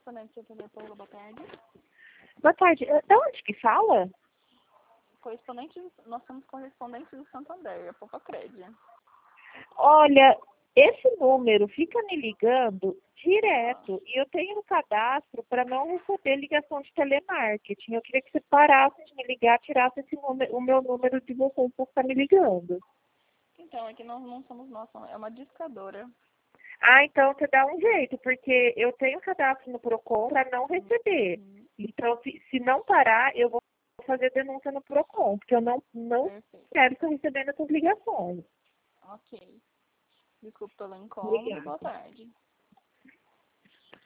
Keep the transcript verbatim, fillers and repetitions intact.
Correspondente C T V Paula, boa tarde. Boa tarde. Eh, Da onde que fala? Correspondente, nós somos correspondentes do Santander, a Poupa Cred. Olha, esse número fica me ligando direto e eu tenho um cadastro para não receber ligação de telemarketing. Eu queria que você parasse de me ligar, tirasse esse número, o meu número de vocês por estar me ligando. Então, é que nós não somos nós, é uma discadora. Ah, então você dá um jeito, porque eu tenho cadastro no Procon para não receber. Uhum. Então, se, se não parar, eu vou fazer denúncia no Procon, porque eu não, não Perfeito. quero estar recebendo essas ligações. Ok. Desculpe pelo incômodo, Obrigada. boa tarde.